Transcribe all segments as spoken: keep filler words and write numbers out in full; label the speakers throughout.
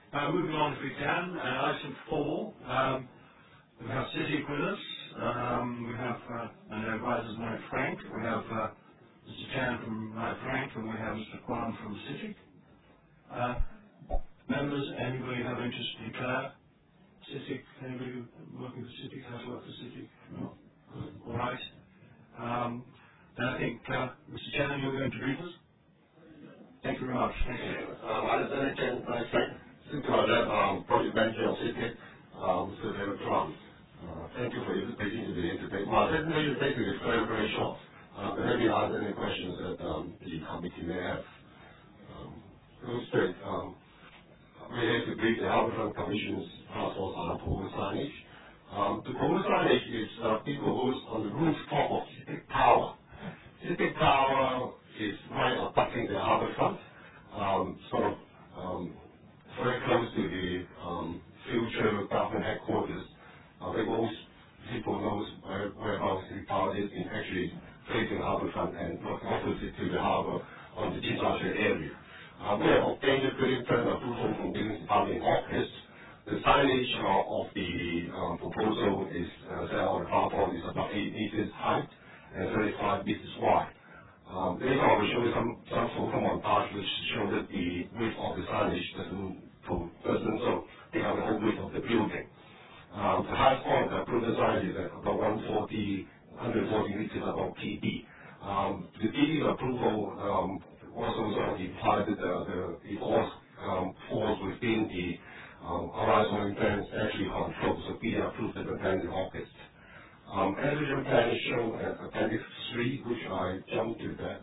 Speaker 1: Uh, moving on if we can, uh, item four, um, we have CITIC with us. Um, we have, uh, and their advisors Mike Frank. We have uh, Mister Chan from Mike Frank, and we have Mister Kwan from CITIC. Uh, members, anybody have interest in declare? CITIC, anybody working for CITIC, has worked for CITIC? No? All right. Um, then I think, uh, Mister Chan, you're going to brief us? Thank you very much. Thank you.
Speaker 2: Um, Alexander Chen, my friend, Supervisor, um, Project Manager of CITIC, um, Mister David Trump. Uh, thank you for your invitation to the today. My presentation basically is very, very short. Uh, but maybe answer any questions that um, the committee may have. Um, go straight. Um, we're here to brief the Harbourfront Commission's task force on proposed signage. Um, the proposed signage is uh, being proposed on the rooftop of CITIC Tower. CITIC Tower is right abutting the Harbourfront, um, sort of um, very close to the um, future government headquarters. I think most people know where, whereabouts the tower is in actually facing the Harbourfront and opposite to the harbour on the Jinzhaxue area. Uh, we have obtained a building permit approval from Building Department in August. The signage uh, of the um, proposal is, uh, set on the PowerPoint, is about eight meters high and thirty-five meters wide. Um, later on, we show you some, some photo montage which show that the width of the signage doesn't, doesn't so take out the whole width of the building. Um, the highest point of the approved signage is at about one forty, one forty meters above P D. Um, the P D approval um, also sort of implied that the, the, the force um, falls within the um, horizontal plans actually controlled, so P D approved the plan in August. Um, Elevation plan is shown at Appendix three, which I jumped to that.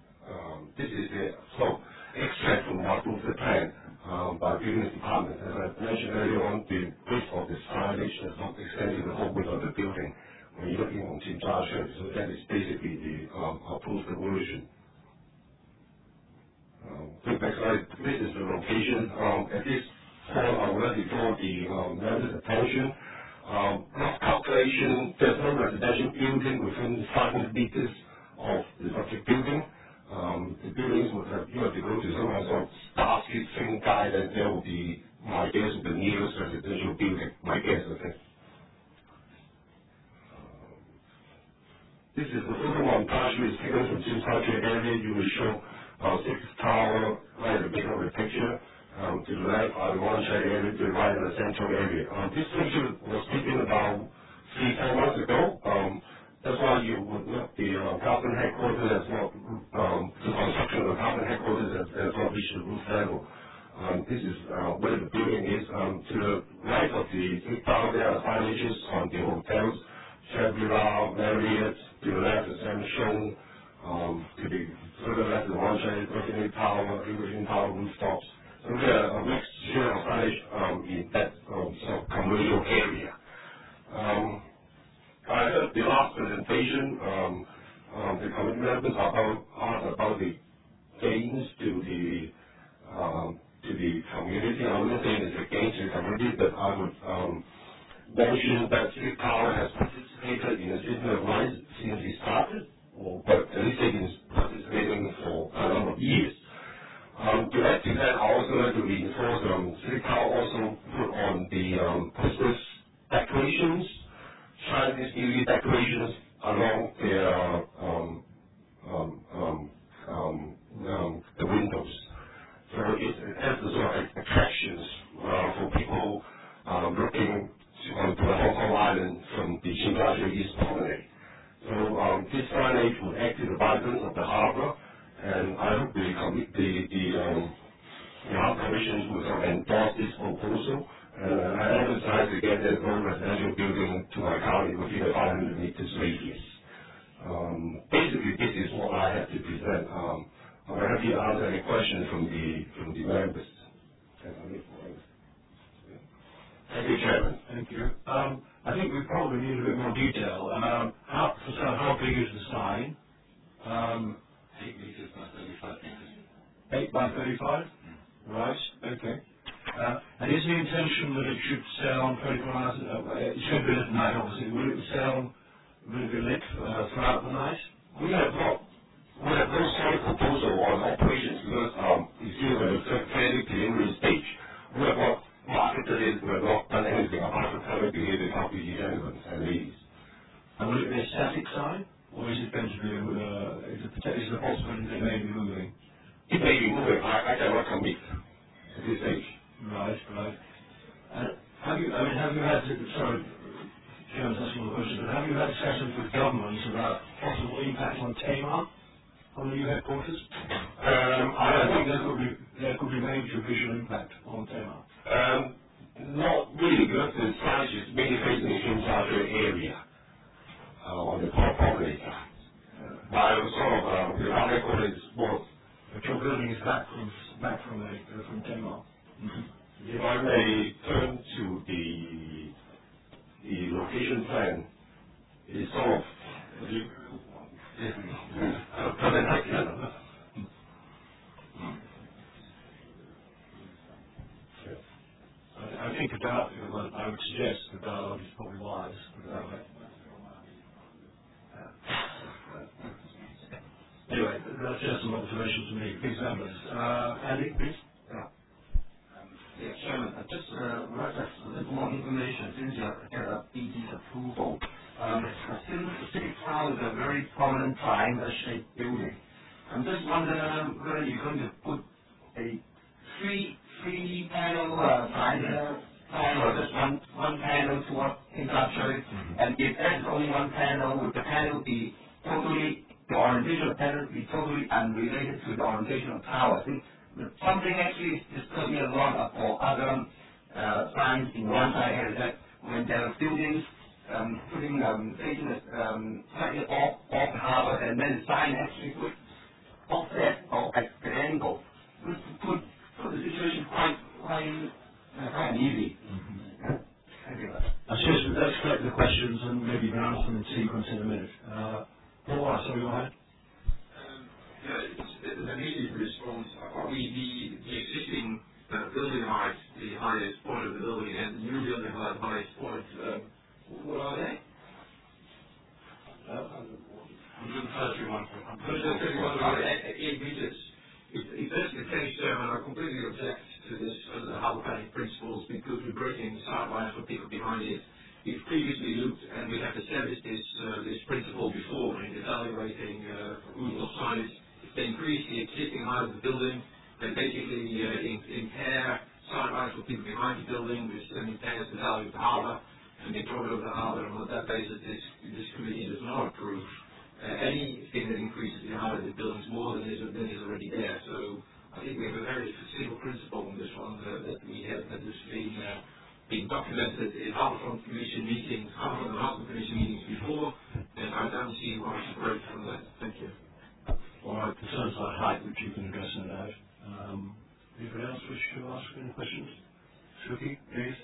Speaker 2: Um, this is the so extract from the approved plan um, by Building Department. As I mentioned earlier on, the width of the signage does not extend to the whole width of the building when you're looking on Jinzhaxue. So that is basically the um, approved version. Um, the next slide, this is the location. Um, at this point, I would like to draw the um, members' attention. Um, rough calculation, there's no residential building within five hundred meters of the subject building. Um, the buildings would have, you have to go to some sort of star street swing guide, and there will be, my guess, the nearest residential building. My guess, okay. This is the photo montage which is taken from Jinzhaxue area. You will show uh, six tower right at the middle of the picture. Um, to the left are the Wansha area, to the right are the central area. Um, this picture was taken about three, four months ago. Um, that's why you would note the uh, government headquarters has not, um, the construction of the government headquarters has, has not reached the roof level. Um, this is uh, where the building is. Um, to the right of the big tower, there are signages on the hotels, Shangri-La, Marriott, to the left is Samsung, um, to the further left the Wansha, Infinity Tower, Infinity Tower rooftops. So there are a mixture of signage um, in that um, sort of commercial area. Um, I heard the last presentation, um, um, the committee members about, asked about the gains to the um, to the community. I wouldn't say it's a gain to the community, but I would um, mention that CITIC Tower has participated in the City of Lights since it started, or, but at least it is participating for a number of years. Um, to add to that, I also like to reinforce um, CITIC Tower also put on the um, Christmas decorations, Chinese New Year decorations along their um, um, um, um, um, the windows. So it, it has the sort of attractions uh, for people um, looking to, um, to the Hong Kong Island from the Jinzhaxue East Promenade. So um, this signage will add to the vibrance of the harbour. And I hope the the the um, the House Commission will endorse this proposal. And uh, I emphasize again there's no residential building to my county within a five hundred meters radius. Um, basically, this is what I have to present. Um, I'm happy to answer any questions from the from the members. Thank you, Chairman.
Speaker 1: Thank you. Um, I think we probably need a bit more detail. Um, how, so how big is the sign? Um,
Speaker 2: Eight meters by thirty-five meters.
Speaker 1: eight by thirty-five? Right, okay. Uh, and is the intention that it should stay on twenty-four hours? Uh, it should be lit at night, obviously. Will it stay on, will it be lit uh, throughout the night?
Speaker 2: We have not, we have no solid proposal on operations because um, it's still at a fairly preliminary stage. We have not
Speaker 1: will it be a static sign, or is it going to be, uh, is it, is it a possibility that it may be moving?
Speaker 2: It may be moving. I, I cannot commit at this stage.
Speaker 1: Right, right. And have you, I mean, have you had, sorry, Chairman's asking the question, but have you had discussions with governments about possible impact on Tamar, on the new headquarters?
Speaker 2: Um, I,
Speaker 1: I think there could be, there could be major visual impact on Tamar.
Speaker 2: Um, not really, because the site is mainly facing the infrastructure area uh, on the top property side. But I was sort of, uh, the our headquarters is more.
Speaker 1: But your building is back from, back from, the, uh, from Tamar. Mm-hmm.
Speaker 2: If I may turn to the the location plan, it's sort of
Speaker 1: I, I think a dialogue, well, I would suggest the dialogue is probably wise. Uh, anyway, that's just some observations from me. Please, members. Uh, Andy, please.
Speaker 3: Yeah. Yeah, Chairman, I just uh, would like a little more information since you have got a B D's approval. Um, since the City Tower is a very prominent triangle-shaped building, I'm just wondering whether you're going to put a three three panel uh, triangle panel or just one one panel towards infrastructure, mm-hmm. and if there's only one panel, would the panel be totally the orientation of the panel be totally unrelated to the orientation of the tower? I think something actually is talking a lot for other uh, signs in one side is that when there are buildings um, putting um, facing um, slightly off off the harbor, and then the sign actually put offset or at the angle, would put put the situation quite quite uh, quite easy. Mm-hmm. Thank you.
Speaker 1: I suggest let's collect the questions and maybe answer them in sequence in a minute. Uh, Paul, I saw your hand.
Speaker 4: Yeah, it's, it's an immediate response. Are we the, the existing uh, building height, the highest point of the building, and the new building height, highest point, um, what are they?
Speaker 1: Uh,
Speaker 4: one hundred thirty-one. one hundred thirty-one, eight meters. If, if that's the case, Chairman, I completely object to this under the Harbour Planning principles because we're breaking sidelines for people behind it. We've previously looked, and we have established this uh, this principle before in evaluating uh, roof of signage. If they increase the existing height of the building, they basically uh, in- impair sidelines for people behind the building, which then impairs the value of the harbour, and they draw it over the harbour. And on that basis, this, this committee does not approve uh, anything that increases the height of the buildings more than is, than is already there. So I think we have a very simple principle on this one uh, that we have that has been uh, being documented in Harbourfront Commission meetings, Harbourfront and Harbour Commission meetings before, and I don't see why we should break from that. Thank you.
Speaker 1: All right, concerns like height, which you can address in that. Um, anybody else wish to ask any questions? Suki, please.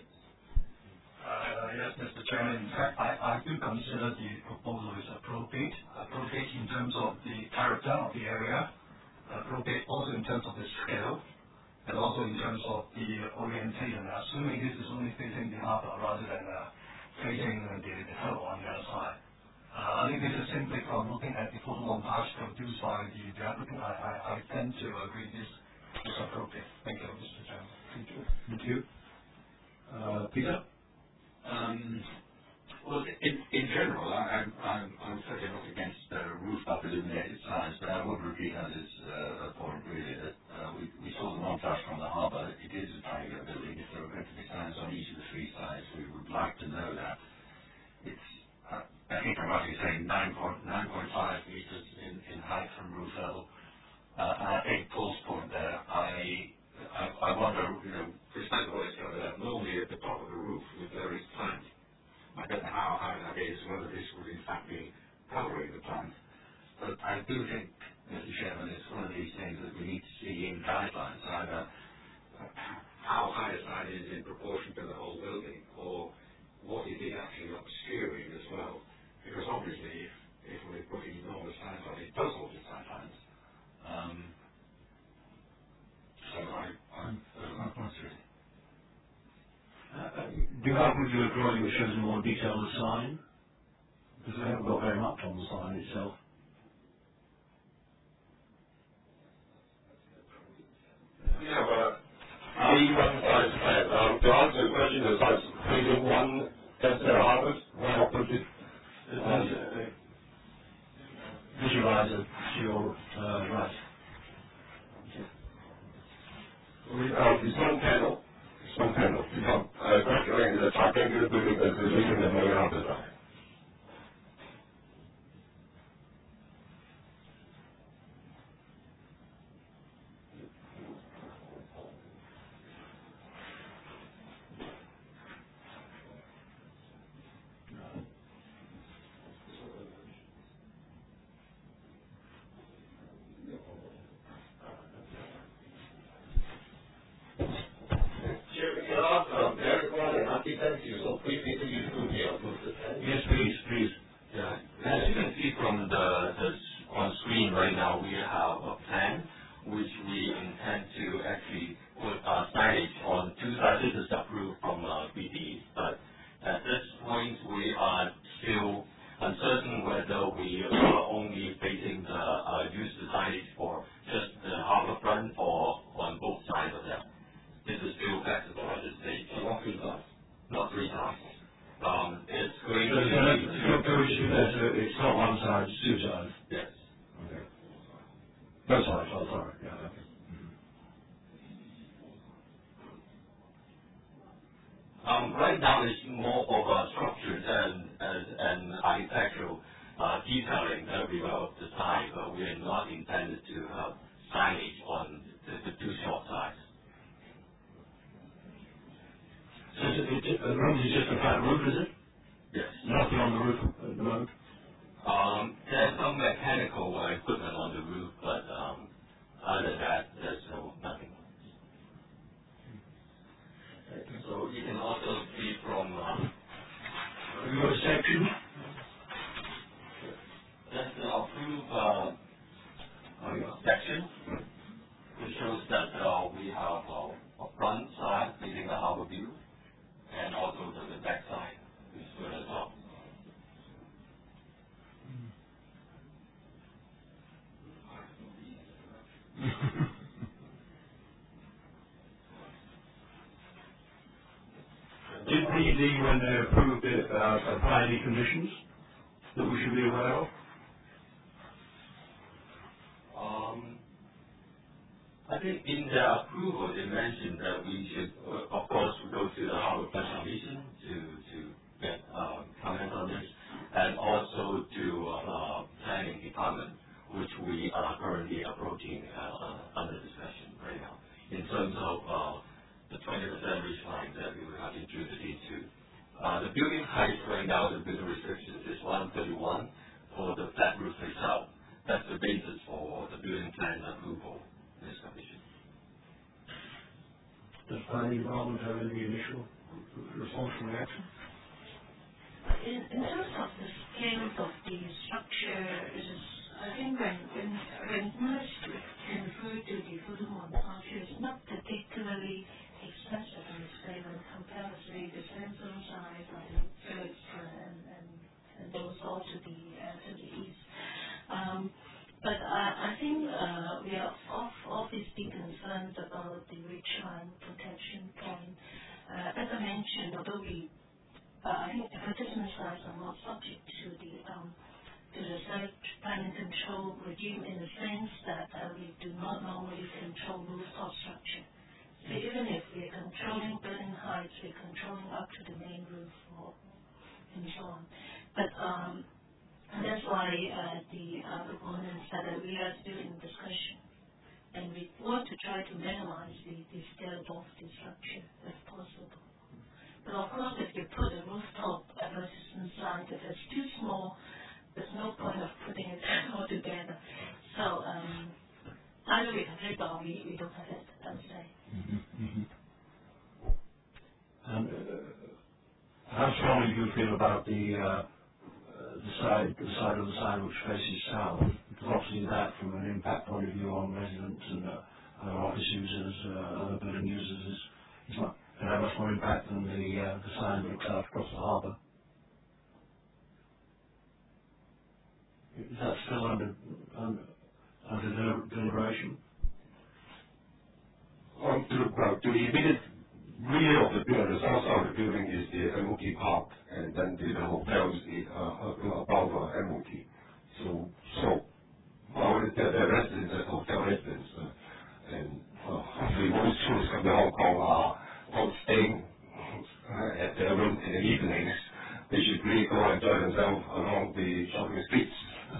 Speaker 5: Uh, yes, Mister Chairman. In fact, I, I do consider the proposal is appropriate. Appropriate in terms of the character of the area, appropriate also in terms of the scale, and also in terms of the orientation, assuming this is only facing the harbour rather than uh, facing uh, the, the hill on the other side. Uh, I think this is simply from looking at the photo montage produced by the, the applicant. I, I, I tend to agree this is appropriate. Thank you, Mister Chairman.
Speaker 1: Thank you. Thank you. Uh, Peter?
Speaker 6: Um, well, in, in general, I, I'm, I'm, I'm certainly not against uh, rooftop illuminated signs, but I would repeat on this uh, point really that uh, we, we saw the montage from the harbour. It is a triangular building. If there are going to be signs on each of the three sides, we would like to know that. It's, uh, I think I'm roughly saying nine point five meters in, in height from roof level. Uh, and I think Paul's point there, I, I, I wonder, you know,
Speaker 4: Respect what is covered up normally at the top of the roof with various plants. I don't know how high that is, whether this would in fact be covering the plant.
Speaker 6: But I do think, Mister Chairman, it's one of these things that we need to see in guidelines, either
Speaker 4: how high a side is in proportion to the whole building, or what it is actually obscuring as well. Because obviously, if, if we're putting enormous signs on, it does alter sightlines. Um, so I, I'm, uh, I'm not really.
Speaker 1: Uh, do you happen to do a drawing which shows a more detailed sign? Because we haven't got very much on the sign itself.
Speaker 2: Yeah, but A one size plan. Um, to answer the question, the size facing one, that's the harvest, one opposite.
Speaker 1: Uh,
Speaker 6: ask uh, Derek Wan, an architect, to so briefly take you through the approved design?
Speaker 1: Yes, please, please.
Speaker 6: Yeah. As you can see from the, the on screen right now, we have a plan which we intend to actually put uh, signage on two sides. This is approved from uh, B D, but at this point we are still uncertain whether we are only facing the uh, use the signage for just the harborfront or on both sides of that. This is still flexible at this stage.
Speaker 2: Not three times.
Speaker 6: Not three times. Um, it's going
Speaker 1: So,
Speaker 6: to
Speaker 1: so that's,
Speaker 6: be.
Speaker 1: so there is, there's a, it's not one side, it's two sides.
Speaker 6: Yes.
Speaker 1: Okay. Both sides, oh, sorry, yeah, okay.
Speaker 6: Um, right now it's more of a structure and, and, and architectural uh, detailing that we will decide, but we are not intended to have signage on the, the two short sides.
Speaker 1: So is it, it, the roof is just a flat roof, is it?
Speaker 6: Yes.
Speaker 1: Nothing on the roof at the moment?
Speaker 6: Um, there's some mechanical uh, equipment on the roof, but um, other than that, there's no nothing. So you can also see from uh,
Speaker 1: Have you got a section?
Speaker 6: that's the approved uh,
Speaker 1: Oh, yeah.
Speaker 6: section, which shows that uh, we have uh, a front side facing the harbor view, and also the, the back side is good as well.
Speaker 1: Did P D, when they approved it, uh, apply any conditions that we should be aware of?
Speaker 6: Um, I think in the approval, they mentioned that we should, uh, of course, go to the Harbor Front Commission to, to get um, comment on this, and also to uh, planning department, which we are currently approaching uh, uh, under discussion right now, in terms of uh, the twenty percent ridge line that we will have included into. Uh, the building height right now, the building restrictions is one thirty-one for the flat roof itself. That's the basis for the building plan approval in this commission.
Speaker 1: Does planning department have any initial response and reaction?
Speaker 7: In, in terms of the scale of the structure, it is, I think when when when merged referred to the photomontage, it's not particularly expensive in scale when compared to the Samsung side of the church and, and, and those all to the uh, to the east. Um, but I, I think uh, we are off, obviously concerned about the ridgeline protection point. Uh, as I mentioned, although we Uh, I think advertisement sites are not subject to the um, to the site planning control regime in the sense that uh, we do not normally control rooftop structure. So even if we're controlling building heights, we're controlling up to the main roof or and so on. But um, and that's why uh, the uh, proponents said that we are still in discussion, and we want to try to minimize the, the scale of the structure if possible. But of course, if you put a rooftop advertisement sign, if it's too small, there's no point of putting it all together. So um, either we have it or we, we don't have it, I would say.
Speaker 1: Mm-hmm. Mm-hmm. And uh, how strongly do you feel about the uh, uh, the side the side of the sign which faces south? Because obviously that, from an impact point of view on residents and uh, other office users, uh, other building users, is, is not can have much more impact than the uh, the sign that looks out across the harbour. Is that still under under, under deliber- deliberation?
Speaker 2: Um, to, well, to the immediate rear of the building, the south side of the building is the M O T park, and then the, the hotel is the, uh, uh, above uh, M O T. So, so, well, the, the residents, the hotel residents, uh, and uh, hopefully most tourists come to Hong Kong are not staying uh, at their room in the evenings. They should really go and enjoy themselves along the shopping streets.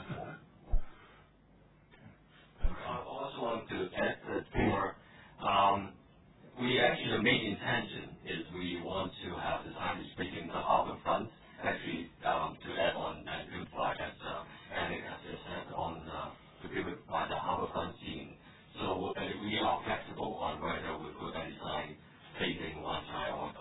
Speaker 6: I also want to add that for um, we actually the main intention is we want to have the signage facing the harbor front, actually um, to add on and beautify as uh, Annick has just said on uh, to beautify the harbor front scene. So uh, we are flexible on whether we put any sign facing one side or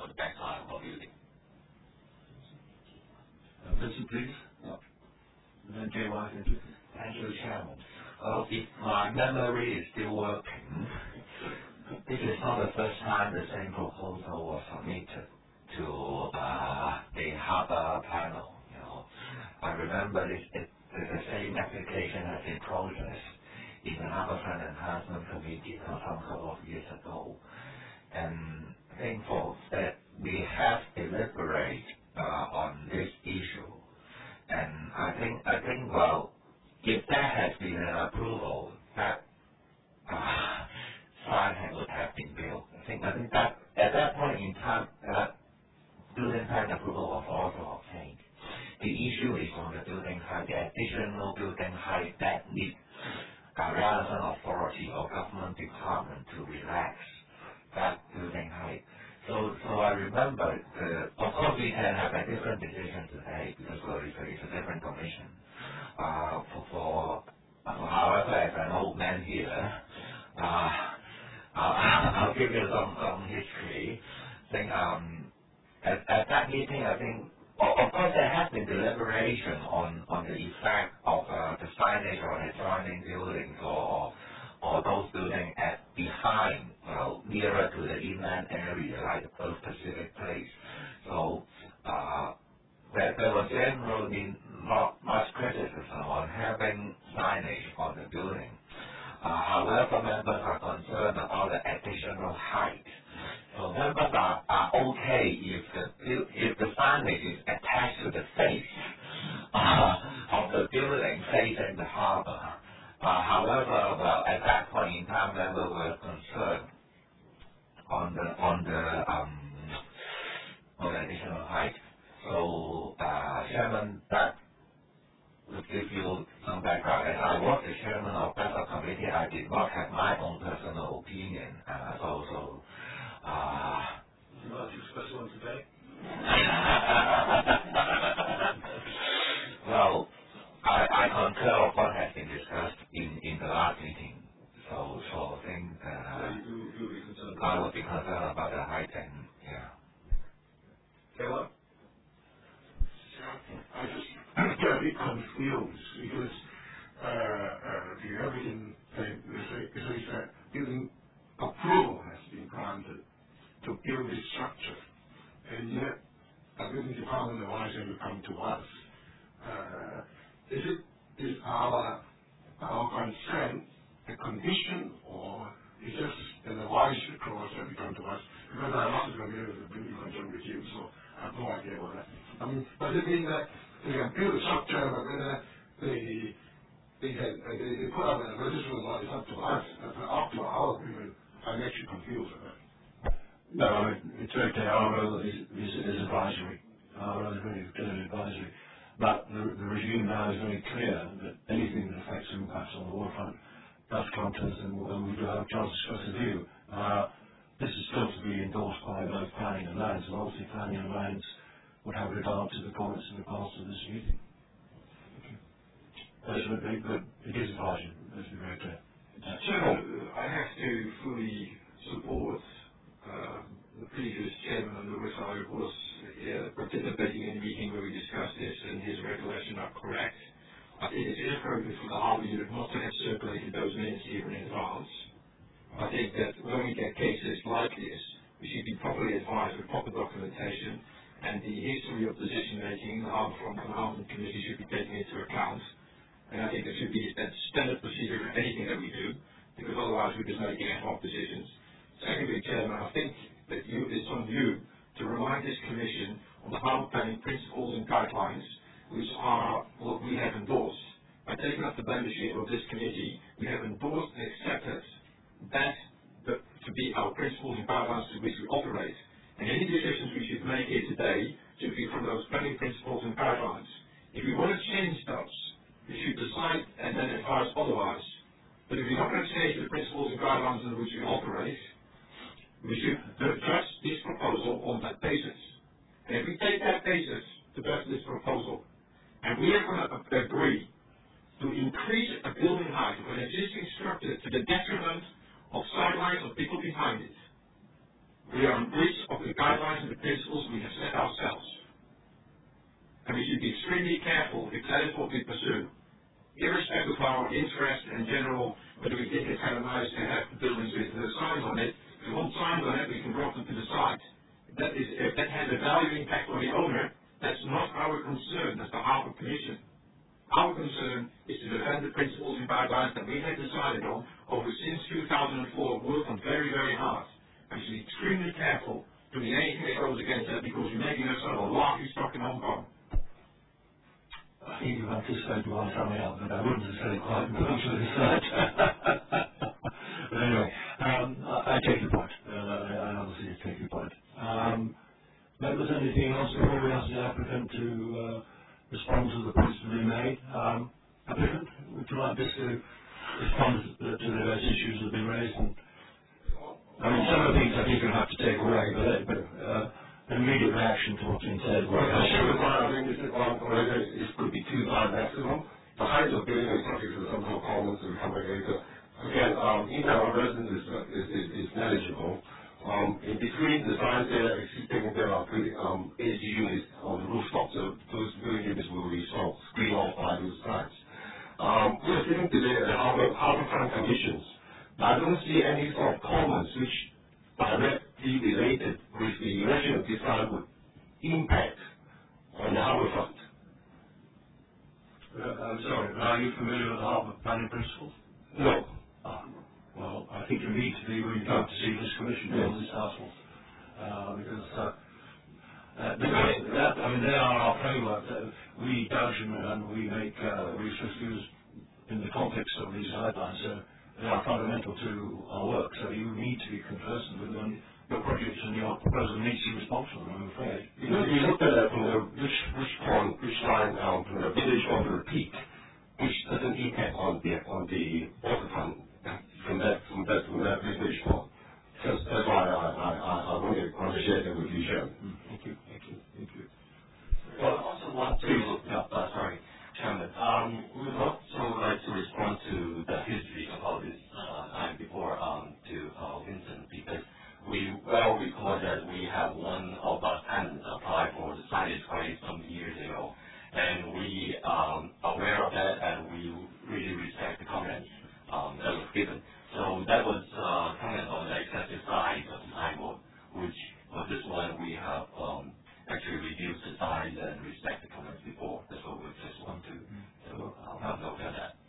Speaker 1: please. And then Jay Wise,
Speaker 3: Thank you, Chairman. Well, if my memory is still working, this is not the first time the same proposal was submitted to uh, the Harbour panel. You know, I remember this, it, the same application has been processed in the Harbourfront Enhancement Committee some couple of years ago. And I think for that we have deliberated uh, on this issue. And I think, I think, well, if there has been an approval, that uh, sign would have been built. I think, I think that at that point in time, that building height approval was also obtained. The issue is on the building height, the additional building height that needs a relevant authority or government department to relax that building height. So, so I remember, the, of course we can have a different decision today because well, it's, a, it's a different commission. Uh, for, for, however, as an old man here, uh, I'll, I'll give you some, some history. I think um, at, at that meeting, I think, of, of course there has been deliberation on, on the effect of uh, the signage on adjoining buildings or or those buildings at behind, well, nearer to the inland area, like the Perth Pacific Place. So uh, there, there was generally not much criticism on having signage on the building. Uh, however, members are concerned about the additional height. So members are, are okay if the if the signage is attached to the face uh, of the building facing the harbor. Uh, however, well, at that point in time, members were concerned on the on the um on the additional height. So, uh, Chairman, that would give you some background. As I was the chairman of that committee, I did not have my own personal opinion. Uh, so, so, uh,
Speaker 1: would you like to express one today?
Speaker 3: Well, I, I concur of what has been discussed in, in the last meeting. So, so I think uh,
Speaker 1: so you, you would be concerned
Speaker 3: I would be concerned about the height and, yeah.
Speaker 1: Taylor?
Speaker 2: I just get a bit confused because uh, uh, the everything they, they say, they say that building approval has been granted to build this structure, and yet a building department advisor will come to us. Uh, is it is our our consent a condition, or is just an advisory clause that will come to us? Because I'm not familiar with the building control regime, so I have no idea what that. I mean, does it mean that they can build a structure, but whether they they can uh, they, they put up a register or not is up to us, uh, up to our agreement? I'm actually confused with that.
Speaker 1: No, I mean, it's very clear. Our role is, is, is advisory. Our role is really clearly advisory. But the, the regime now is very clear that anything that affects impacts on the waterfront does come to us, and, and we do have a chance to express a view. Uh, this is still to be endorsed by both planning and lands, and obviously planning and lands would have regard to the comments in the past of this meeting. But it is advisory, let's be very clear.
Speaker 4: Chairman, I have to fully support uh, the previous chairman on the which I was uh, participating in the meeting where we discussed this, and his recollection are correct. I think it's inappropriate for the Harbour Unit not to have circulated those minutes even in advance. I think that when we get cases like this, we should be properly advised with proper documentation, and the history of decision making in the Harbourfront Enhancement Committee should be taken into account. And I think there should be a standard procedure for anything that we do, because otherwise we're just making ad hoc decisions. Secondly, Chairman, I think that you, it's on you to remind this Commission on the harbour planning principles and guidelines, which are what we have endorsed. By taking up the membership of this committee, we have endorsed and accepted that the, to be our principles and guidelines to which we operate. And any decisions we should make here today should be from those planning principles and guidelines. If we want to change those, we should decide and then advise otherwise. But if we're not going to change the principles and guidelines on which we operate, we should judge this proposal on that basis. And if we take that basis to judge this proposal, and we are going to agree to increase a building height of an existing structure to the detriment of sidelines of people behind it, we are in breach of the guidelines and the principles we have set ourselves. and we should be extremely careful if that is what we pursue. Irrespective of our interest and general, whether we think it's kind of nice to have buildings with uh, signs on it. If we want signs on it, we can drop them to the side. If that, is, if that has a value impact on the owner, that's not our concern. That's the Harbour Commission. Our concern is to defend the principles and guidelines that we have decided on over since two thousand four, worked on very, very hard. And we should be extremely careful doing anything that goes against that because we're making ourselves a largely stock in Hong Kong.
Speaker 1: I think you've anticipated one coming up, but I wouldn't have said it quite as much as that. But anyway, um, I, I take your point. Uh, I, I obviously take your point. Um, members, anything else before we ask the applicant to uh, respond to the points that we made? Um, applicant, would you like this to respond to the, to the various issues that have been raised? And, I mean, some of the things I think you'll have to take away, but, but uh, an immediate reaction to what's been said.
Speaker 2: Well, I should require, I think this is one, whether it could be two times maximum. The height of building is subject to some sort of comments and come back later. Again, um, internal residence is, uh, is, is, is manageable. Um, in between the signs there, existing there are pretty, um, eighty units on the rooftop, so those building units will be sort of screened off by those signs. Um, we're sitting today at the Harbour, Harbour Front conditions. I don't see any sort of comments which directly related with the erection of this sign would impact on the Harbour Front.
Speaker 1: Uh, I'm sorry, but are you familiar with the Harbour planning principles?
Speaker 2: No.
Speaker 1: Ah, well, I think you need to be when you go to see this commission, yes. This task force, uh, because uh, uh, they, that, I mean, they are our framework. Uh, we judge and we make uh, research views in the context of these guidelines. So they are fundamental to our work. So you need to be conversant with them. Your projects and your proposal needs to be responsible, I'm afraid.
Speaker 2: You know, you looked at that from the which which point, which line um, from the village or to the peak, which doesn't impact on the on the waterfront from that from that from that village point. That's, that's why I I I, I want to want to share that with you, Chairman.
Speaker 1: Mm, thank you, thank you, thank you.
Speaker 3: Well, I also want to, yeah, uh, sorry, Chairman. Um, we would also like to respond to the history about this uh, time before um, to uh, Vincent, because we well recall that we have one of our tenants apply for the signage grant some years ago, and we um, aware of that, and we really respect the comments um, that was given. So that was uh, comment on the excessive size of the signboard, which for this one we have um, actually reduced the size and respect the comments before. That's what we just want to, to uh, have note of that.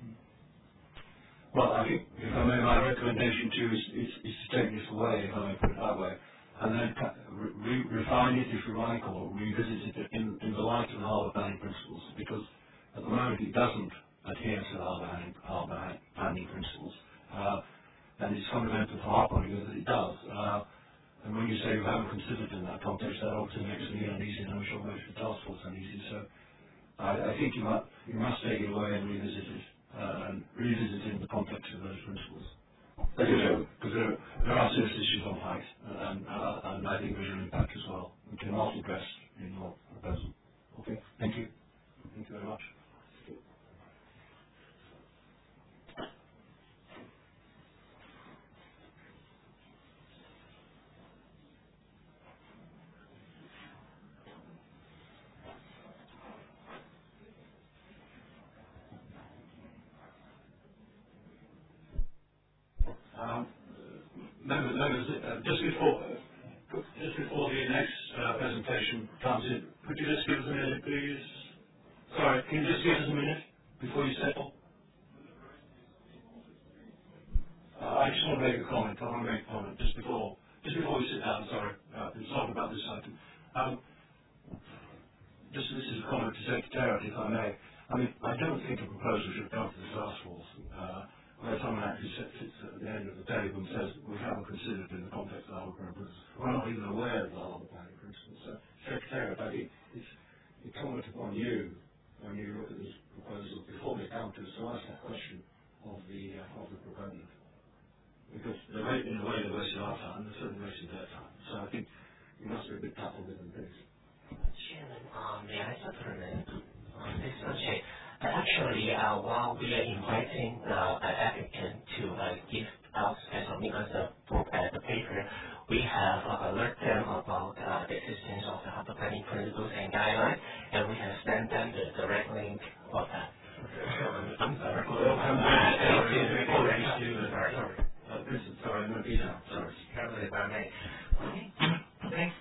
Speaker 1: Well, I think, if I may, my recommendation to you is, is, is to take this away, if I may put it that way, and then re- re- refine it, if you like, or revisit it in, in the light of the Harbour planning principles, because at the moment it doesn't adhere to the Harbour planning, Harbour planning principles, uh, and it's fundamental to our point of view that it does. Uh, and when you say you haven't considered in that context, that obviously makes me uneasy, and I'm sure makes the task force uneasy. So I, I think you must, you must take it away and revisit it. Uh, and revisit in the context of those principles.
Speaker 2: Thank you, Chairman.
Speaker 1: Because there, there are serious issues on height, uh, and, uh, and I think visual impact as well, which are not addressed in your proposal. Okay, thank you. Thank you very much. Um, members, members uh, just before uh, just before the next uh, presentation comes in, could you just give us a minute, please? Sorry, can you just give us a minute before you settle? Uh, I just want to make a comment. I want to make a comment just before just before we sit down. Sorry, uh, it's not about this item. Um, just this is a comment to Secretariat, if I may. I mean, I don't think a proposal should come to the task force. Uh, where someone actually sits at the end of the table and says, we haven't considered in the context of the Harbour Planning Principles. We're not even aware of the Harbour Planning Principles. So, Secretariat, I think it's incumbent upon you, when you look at this proposal, before they come to us, to ask that question of the, uh, of the proponent. Because they're, in a way, they're wasting our time, they're certainly wasting their time. So I think you must be a bit tougher with them, please.
Speaker 8: Chairman, um, may I supplement on this subject? Actually, uh, while we are inviting the uh, applicant to uh, give out special because the book at the paper, we have uh, alerted them about uh, the existence of the Harbour Planning Principles and Guidelines, and we have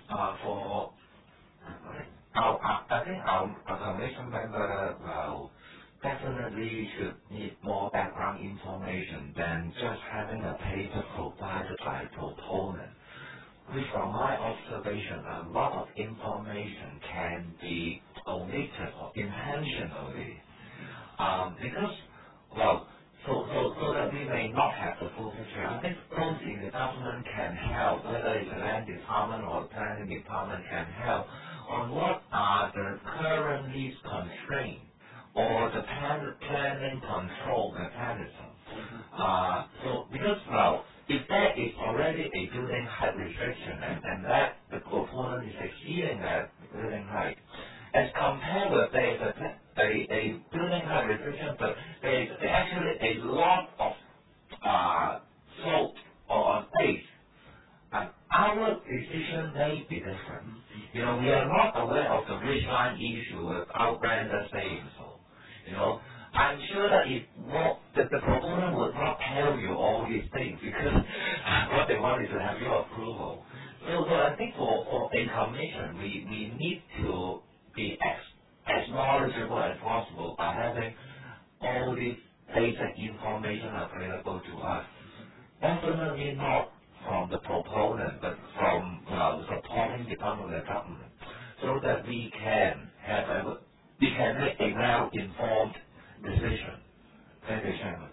Speaker 8: uh, for our, I think our, our commission member will definitely should need more background information than just having a paper provided by proponent. Which from my observation, a lot of information can be omitted or intentionally. Um, because, well, so, so, so that we may not have the full picture. I think those in the government can help, whether it's the land department or the planning department can help on what are the current lease constraints or the plan, planning control mechanism. Uh, so, because, well, if there is already a building height restriction and, and that the proponent is exceeding that building height, as compared with there is a, a, a building height restriction, but there is actually a lot of uh, slope or space, and our decision may be different. You know, we are not aware of the ridgeline issue without Brenda saying so. You know, I'm sure that if not, that the proponent would not tell you all these things because what they want is to have your approval. So, so I think for, for a commission, we, we need to be as, as knowledgeable as possible by having all these basic information available to us. Definitely not from the proponent, but from uh, the supporting department of the government, so that we can have a, we can make a well-informed decision. Thank you, Chairman.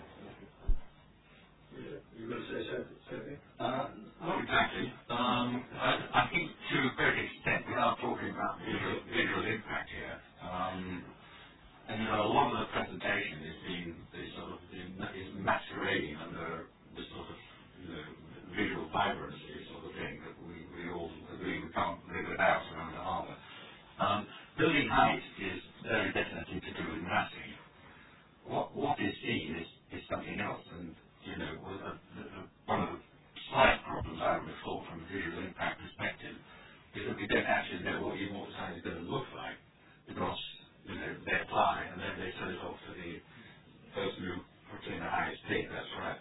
Speaker 1: You going to say something?
Speaker 6: Uh, not exactly. Um, I, I think to a great extent we are talking about visual, visual impact here. Um, and you know, a lot of the presentation is being is sort of is masquerading under the sort of you know, visual vibrancy sort of thing that we, we all agree we can't live without around the harbour. Um, building height is very definitely to do with massing. What what is seen is, is something else, and you know, a, a, a, one of the slight problems I would have thought from a visual impact perspective is that we don't actually know what your mortar is going to look like because you know they apply and then they send it off to the person who puts in the highest bid. That's right.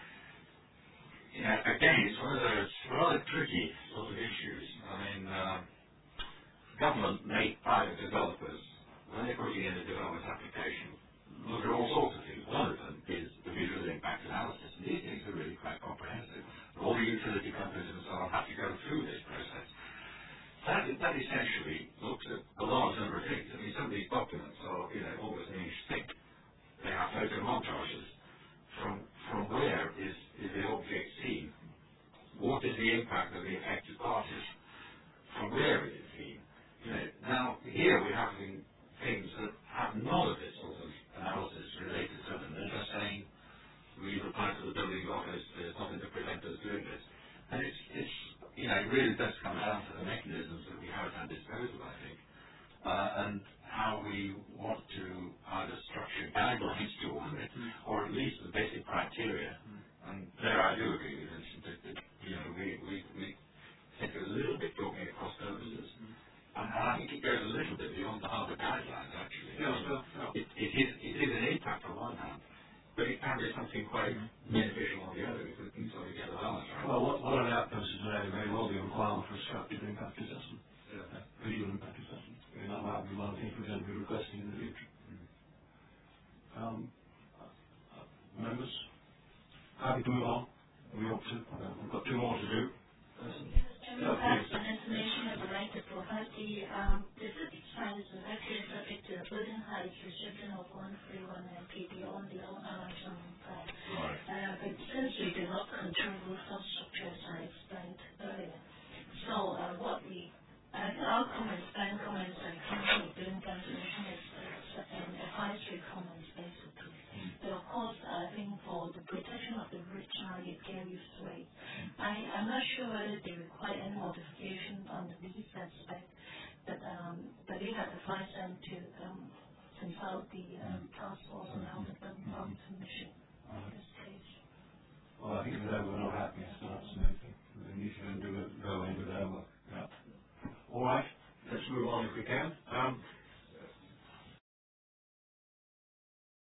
Speaker 6: You know, again, it's one of those rather tricky sort of issues. I mean, uh, government make private developers when they're putting in a development application look at all sorts of things. One of them is the visual impact analysis. And these things are really quite comprehensive. All the utility companies and so on have to go through this process. That, that essentially looks at a large number of things. I mean, some of these documents are, you know, almost an inch thick. They have photo montages. From, from where is, is the object seen? What is the impact of the affected parties? From where is it seen? You know, now, here we're having things that have none of this sort of analysis related to them. They're just saying, we've applied to the building office, there's nothing to prevent us doing this. And it's, it's, you know, it really does come down to the mechanisms that we have at our disposal, I think, uh, and how we want to either structure guidelines to all of it, or at least the basic criteria. And there I do agree with Vincent that, that you know, we, we, we think a little bit talking across services. And I think it goes a little bit beyond the harbour guidelines, actually.
Speaker 1: Yeah, so, no.
Speaker 6: it, it, is, it is an impact on one hand, but it can be something quite beneficial on the other if we can sort of get the balance right.
Speaker 1: Well, what, one of the outcomes today may well be a requirement for a structured impact assessment,
Speaker 6: Yeah.
Speaker 1: uh, visual impact assessment. I mean, that might be one of the things we're going to be requesting in the future. Um, uh, members, happy to move on. We ought to. Uh, we've got two more to do.
Speaker 7: General perhaps an information I would like to provide the um, the city side is actually subject to the building height restriction of one thirty-one M P beyond the Amazon plan.
Speaker 6: Right.
Speaker 7: Uh, but since we do not control rooftop structure, as I explained earlier, so uh, what we I think our comments, plan comments, and council building calculation is uh, an advisory comments basically. But of course, I think for the protection of the rich now, it carries weight. I, I'm not sure whether they require any modification on the lease aspect, but, um, but we have advised them to um, consult the um, task force on how the building permit commission in this case.
Speaker 1: Well, I think with them we're not happy, so that's the main thing. We need to do it, go in with their work. Yeah. All right, let's move on if we can.